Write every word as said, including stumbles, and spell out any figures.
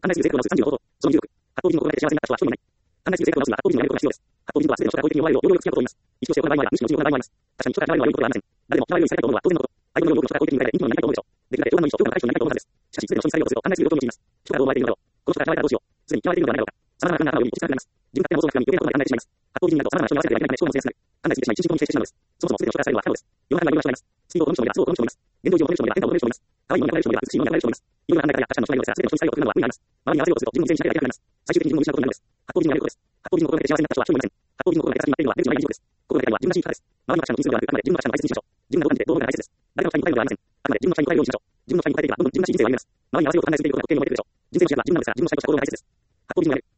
案内する成功の数さんじゅうのこと、そのにじゅうろく、発行人の心がけて幸せになった人は一人もいない。案内する成功の数は発行人のやることが必要です。発行人のことはすべての人が合意的に行われるを要領よく付き合うことを言います。一度して行う場合もあれば、無視のうちに行う場合もあります。確かに人から嫌われるのは良いことではありません。誰でも嫌われるようにされたいと思うのは当然のこと。相手のように多くの人が合意的に迎えて人気者になりたいと思うでしょう。できるだけ冗談のいい人、良好な対象になりたいと思うはずです。しかし、すべての人に採用すると案内する要求を用います。人がどう思われているのだろう。この人から嫌われたらどうしよう。すでに嫌われているのではないだろうか。様々な考えが頭をより落ち着かなくなります。自分勝手な妄想が膨らみ余計なことまで案内してしまいます。発行人になると様々な人に合わせてはいけないため、思考のセンスなく、案内するべき人は一日中このに接してしまうのです。そもそもすべての人からされるのは不可能です。世の中にはいろんな人がいます。スピードを好む人もいれば、素を好む人もいます。言動上を褒める人もいれば、変化を褒める人もいます。可愛いものに憧れる人もいれば、美しいものに憧れる人もいます。いろいろな考え方や他者の人のようですが、すべての人に採用するのは無理があります。周りに合わせようとすると自分の全身が明らかになります。最終的に自分を見失うことになるのです。発行人のやることです。発行人の心がけて幸せになった人は一人もいません。発行人の心がけて幸せになっているのは出口のない以上です。心がけたいのは自分らしい生き方です。周りの他者の気にするのではなく、あくまで自分の他者の大切にしましょう。自分がどう感じてどう思うかが大切です。誰かの期待に応えるのではありません。あくまで自分の期待に応えるようにしましょう。自分の期待に応えていけば、どんどん自分の期待に応えていけば、人生の幸せが自分のものになってくるでしょう。人生の幸せは自分のものになっていけば、自分の幸せを大切にできることが時計に生まれてくるでしょう。人生の幸せは自分なのですが、自分の幸せとした行動が大切です。発行人のやる。